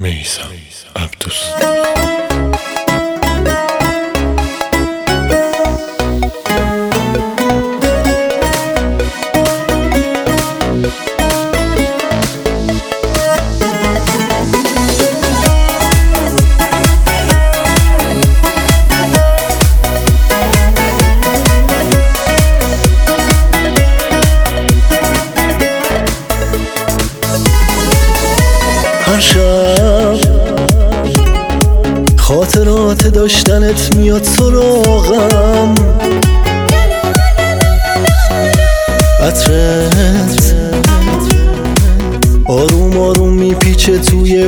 میثم عبدوس. هر شب خاطرات داشتنت میاد سراغم، عطرت آروم آروم میپیچه توی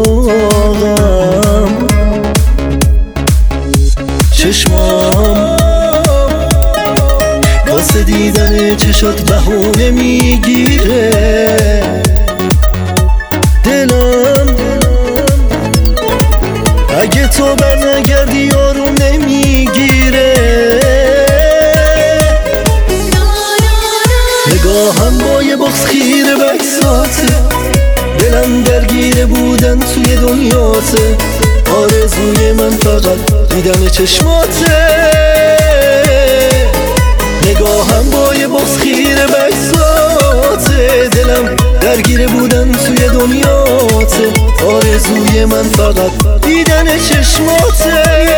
اتاقم، چشمام واسه دیدن چشات بهونه میگیره، دلم اگه تو برنگردی آروم نمیگیره، نگاهم با یه بغض خیره بکساته، دلم درگیره بودن توی دنیاته، آرزوی من فقط دیدن چشماته، نگاهم با یه بغض خیره بکساته، دلم درگیره بودن توی دنیاته، آرزوی من فقط دیدن چشماته.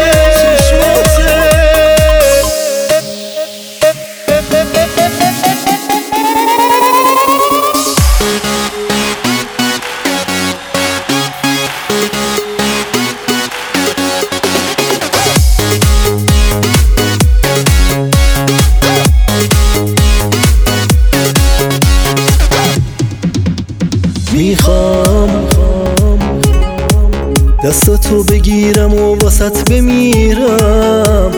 میخوام دستاتو بگیرم و واسط بمیرم،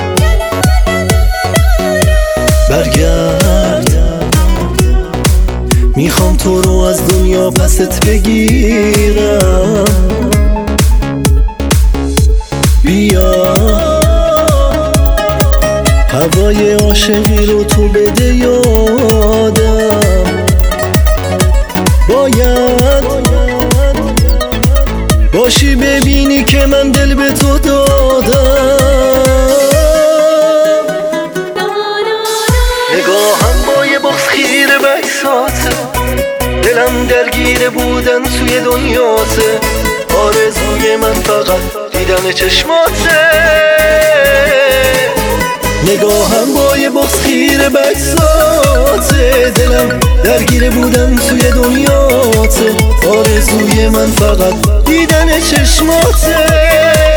برگرد میخوام تو رو از دنیا پست بگیرم، بیا هوای عاشقی رو تو بده یادم، باید باشی ببینی که من دل به تو دادم، نگاهم با یه بغض خیره بکساته، دلم درگیره بودن توی دنیاته، آرزوی من فقط دیدن چشماته، نگاهم با یه بغض خیره بکساته، دلم درگیره بودن توی دنیاته، آرزوی من فقط دیدن چشماته.